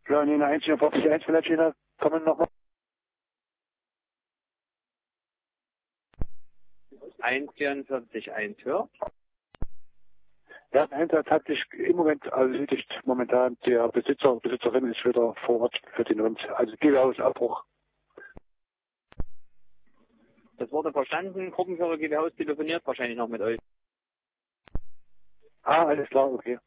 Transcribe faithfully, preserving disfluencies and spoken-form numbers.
Ja, nee, eins vierundvierzig eins vielleicht wieder kommen nochmal. eins vierundvierzig eins, hör. Ja, Einsatz hat sich im Moment, also nicht momentan, der Besitzer, Besitzerin ist wieder vor Ort für den Hund. Also Gewehhausabbruch. Das wurde verstanden. Gruppenführer Gewehhaus telefoniert wahrscheinlich noch mit euch. Ah, alles klar, okay.